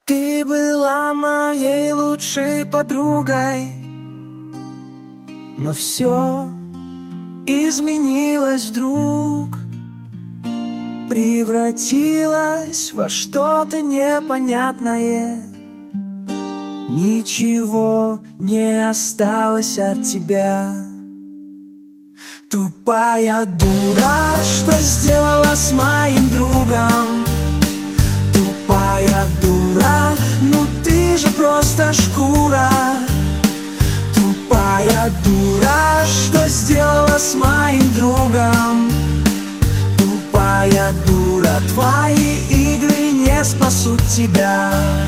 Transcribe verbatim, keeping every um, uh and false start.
Ты была моей лучшей подругой, но все изменилось вдруг, превратилось во что-то непонятное. Ничего не осталось от тебя. Тупая дура, что сделала с моим другом? Тупая дура, ну ты же просто шкура. Тупая дура, что сделала с моим другом? Тупая дура, твои игры не спасут тебя.